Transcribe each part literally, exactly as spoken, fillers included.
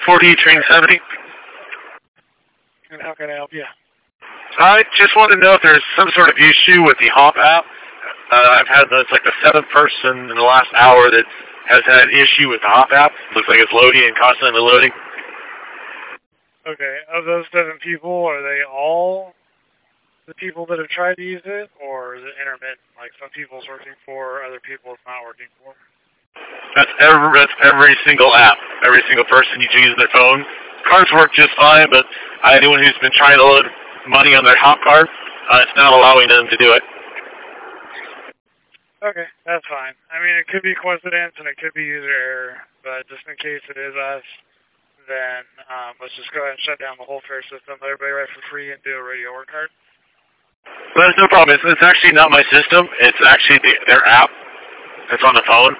forty train seventy. And how can I help you? I just want to know if there's some sort of issue with the Hop app. Uh, I've had it's like the seventh person in the last hour that has had an issue with the Hop app. Looks like it's loading and constantly loading. Okay, of those seven people, are they all the people that have tried to use it, or is it intermittent? Like some people it's working for, other people it's not working for? That's every, that's every single app. Every single person you use their phone. Cards work just fine, but anyone who's been trying to load money on their Hop card, uh, it's not allowing them to do it. Okay, that's fine. I mean, it could be coincidence and it could be user error, but just in case it is us, then um, let's just go ahead and shut down the whole fare system. Let everybody write for free and do a radio work card. But there's no problem. It's, it's actually not my system. It's actually the, their app. It's on the phone.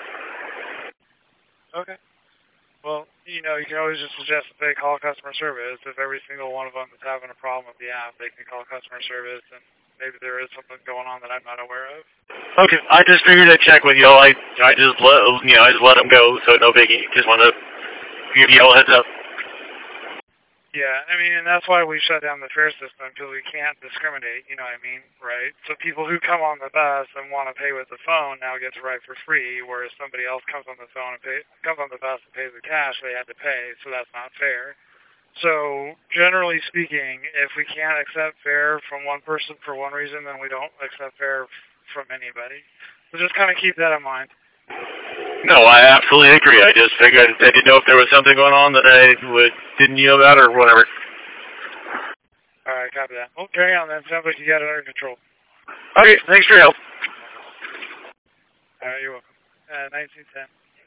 Okay. Well, you know, you can always just suggest that they call customer service. If every single one of them is having a problem with the app, they can call customer service, and maybe there is something going on that I'm not aware of. Okay, I just figured I'd check with you. I I just let you know I just let them go, so no biggie. Just want to give you all a heads up. Yeah, I mean, and that's why we shut down the fare system, because we can't discriminate, you know what I mean, right? So people who come on the bus and want to pay with the phone now get to ride for free, whereas somebody else comes on the phone and pay, comes on the bus and pays the cash, they had to pay, so that's not fair. So generally speaking, if we can't accept fare from one person for one reason, then we don't accept fare from anybody. So just kind of keep that in mind. No, I absolutely agree. I just figured I didn't know if there was something going on that I would, didn't know about or whatever. All right, copy that. Well, carry on then. Sounds like you got it under control. Okay, thanks for your help. All right, you're welcome. Uh, nineteen ten.